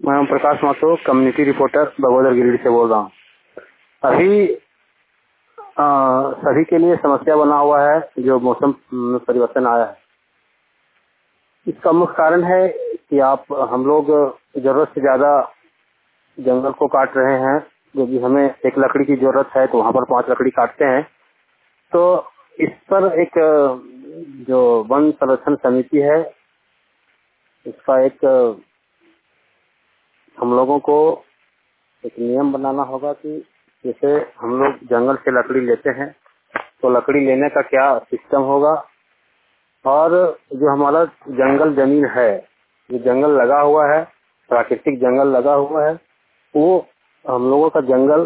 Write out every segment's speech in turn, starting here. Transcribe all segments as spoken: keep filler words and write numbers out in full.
मैं Om Prakash Mathur, community reporter Bagodar Giridih से बोल रहा हूँ। अभी आ, सभी के लिए समस्या बना हुआ है जो मौसम में परिवर्तन आया है। इसका मुख्य कारण है कि आप हम लोग जरूरत से ज्यादा जंगल को काट रहे हैं। यदि हमें एक लकड़ी की जरूरत है तो वहाँ पर पांच लकड़ी काटते हैं। तो इस पर एक जो वन संरक्षण समिति है, इसका एक हम लोगों को एक नियम बनाना होगा कि जैसे हम लोग जंगल से लकड़ी लेते हैं तो लकड़ी लेने का क्या सिस्टम होगा, और जो हमारा जंगल जमीन है, जो जंगल लगा हुआ है, प्राकृतिक जंगल लगा हुआ है, वो हम लोगों का जंगल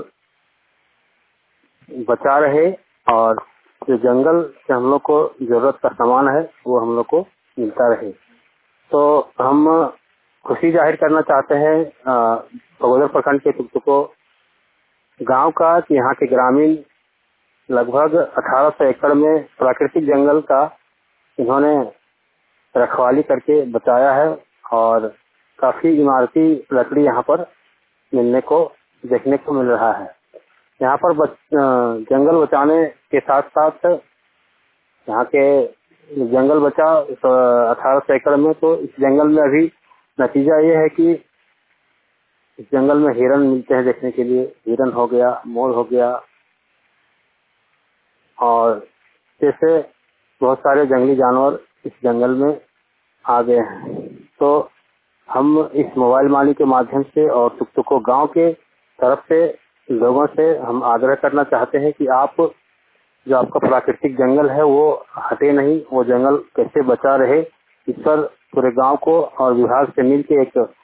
बचा रहे और जो जंगल से हम लोग को जरूरत का सामान है वो हम लोग को मिलता रहे। तो हम खुशी जाहिर करना चाहते हैं बगोदर प्रखंड के टुकटुको गांव का कि यहाँ के ग्रामीण लगभग अठारह सौ एकड़ में प्राकृतिक जंगल का इन्होंने रखवाली करके बचाया है और काफी इमारती लकड़ी यहाँ पर मिलने को देखने को मिल रहा है। यहाँ पर बच, जंगल बचाने के साथ साथ यहाँ के जंगल बचा अठारह सौ एकड़ में, तो इस जंगल में अभी नतीजा ये है कि इस जंगल में हिरन मिलते हैं देखने के लिए। हिरन हो गया, मोर हो गया, और जैसे बहुत सारे जंगली जानवर इस जंगल में आ गए हैं। तो हम इस मोबाइल माली के माध्यम से और टुकटुको गांव के तरफ से लोगों से हम आग्रह करना चाहते हैं कि आप जो आपका प्राकृतिक जंगल है वो हटे नहीं, वो जंगल कैसे बचा रहे, इस पर पूरे गांव को और विभाग से मिलकर एक